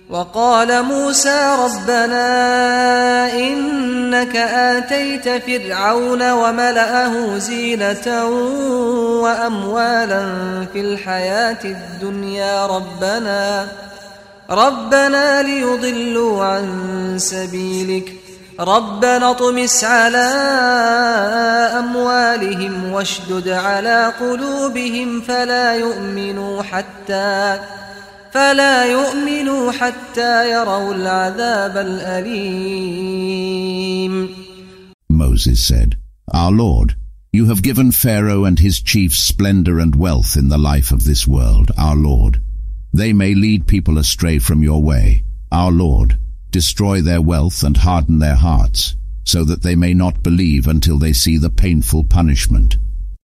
وقال موسى ربنا إنك آتيت فرعون وملأه زينة وأموالا في الحياة الدنيا ربنا ليضلوا عن سبيلك ربنا اطمس على أموالهم واشدد على قلوبهم فلا يؤمنوا حتى يروا العذاب الأليم. Moses said, Our Lord, you have given Pharaoh and his chiefs splendor and wealth in the life of this world, our Lord. They may lead people astray from your way, our Lord. Destroy their wealth and harden their hearts, so that they may not believe until they see the painful punishment.